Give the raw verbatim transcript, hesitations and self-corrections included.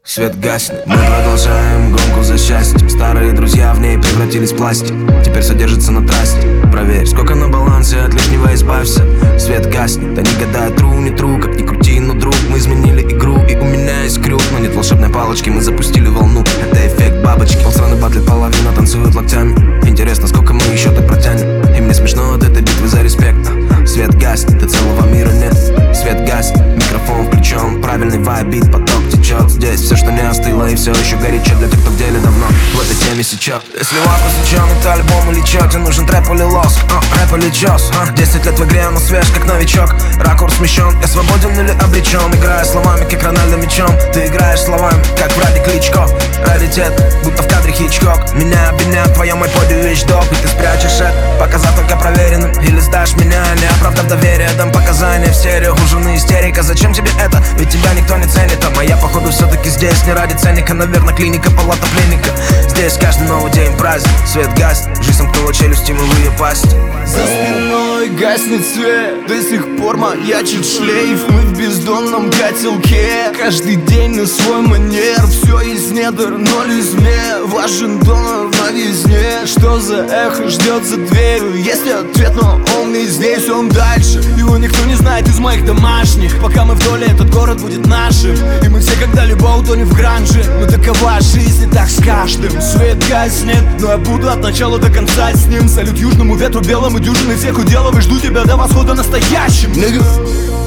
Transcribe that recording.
Свет гаснет, мы продолжаем гонку за счастьем. Старые друзья в ней превратились в пластик, теперь содержится на трассе. Проверь, сколько на балансе, от лишнего избавься. Свет гаснет, они гадают, тру, не тру. Как ни крути, но друг, мы изменили игру. И у меня есть крюк, но нет волшебной палочки. Мы запустили волну, это эффект бабочки. Полстраны батлит, половина танцуют локтями. Интересно, сколько мы еще так протянем. И мне смешно от этой битвы за респект. Свет гаснет, и целого мира нет. Свет гаснет, микрофон включен. Правильный вайбит, поток течет. Здесь все, что не остыло, и все еще горячо для тех, кто в деле давно в этой теме сейчас. Если вопрос учен, это альбом или чё? Тебе нужен трэп или лоск, а, рэп или чёс, а? Десять лет в игре, но свеж, как новичок. Ракурс смещен, я свободен или обречен. Играя словами, как Рональдо мячом. Ты играешь словами, как Владик Кличко. Раритет, будто в кадре Хичкок. Меня обвиняют, твоем айподе вещдок. И ты спрячешь это, показав только проверенным. Или сдашь меня, не оправдав доверие. Дам показания в стерео, у жены истерика. Зачем тебе это? Ведь тебя никто не ценит. А моя, походу, все-таки здесь не ради ценника. Наверное, клиника, палата пленника. Здесь каждый новый день праздник. Свет гаснет, жизнь сомкнула челюсти, мылые пасти. За спиной гаснет свет, до сих пор маячит шлейф. Мы в бездонном котелке, каждый день на свой манер. Все из недр, ноль из мне. Важен донор на везне. Что за эхо ждет за дверью? Если ответ, но он не здесь, он дальше. Его никто не знает из моих домашних. Пока мы в доле, этот город будет нашим. И мы все когда-либо утонем в гранже. Но такова жизнь, и так с каждым. Свет гаснет, но я буду от начала до конца с ним. Салют южному ветру белому, дюжины всех уделов. И жду тебя до восхода настоящим, nigga.